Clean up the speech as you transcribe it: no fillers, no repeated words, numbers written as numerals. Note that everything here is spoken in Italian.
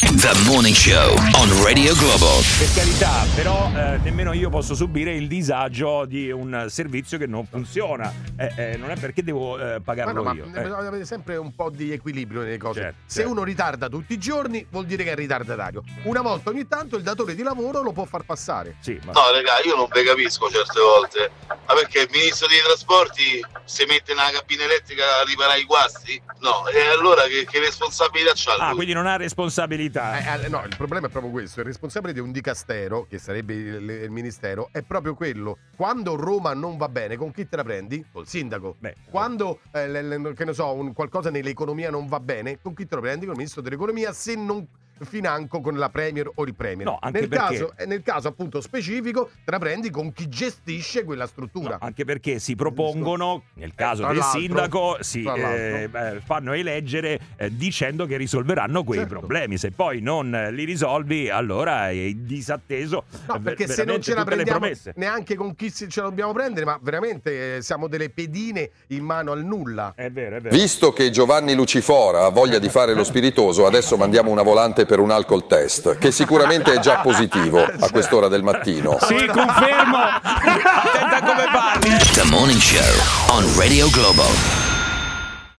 The Morning Show on Radio Globo. Per carità, però nemmeno io posso subire il disagio di un servizio che non funziona. Non è perché devo pagarlo io. Bisogna avere sempre un po' di equilibrio nelle cose. Certo, Se uno ritarda tutti i giorni, vuol dire che è ritardatario. Una volta ogni tanto il datore di lavoro lo può far passare. Sì, ma... No, raga, io non vi capisco certe volte. Ma perché il ministro dei trasporti si mette nella cabina elettrica a riparare i guasti? No, e allora che responsabilità c'ha lui? quindi non ha responsabilità. No, il problema è proprio questo. Il responsabile di un dicastero, che sarebbe il ministero, è proprio quello. Quando Roma non va bene, con chi te la prendi? Col sindaco. Quando che ne so, qualcosa nell'economia non va bene, con chi te lo prendi? Con il ministro dell'economia, se non financo con la premier o il premier. No, anche nel caso appunto specifico te la prendi con chi gestisce quella struttura. No, anche perché si propongono, nel caso del sindaco, fanno eleggere dicendo che risolveranno quei problemi. Se poi non li risolvi, allora è disatteso. No, perché se non ce la prendiamo neanche con chi ce la dobbiamo prendere, ma veramente siamo delle pedine in mano al nulla. È vero, è vero. Visto che Giovanni Lucifora ha voglia di fare lo spiritoso, adesso mandiamo una volante per un alcol test, che sicuramente è già positivo a quest'ora del mattino. Sì, confermo. Attenta come parli. The Morning Show on Radio Globo.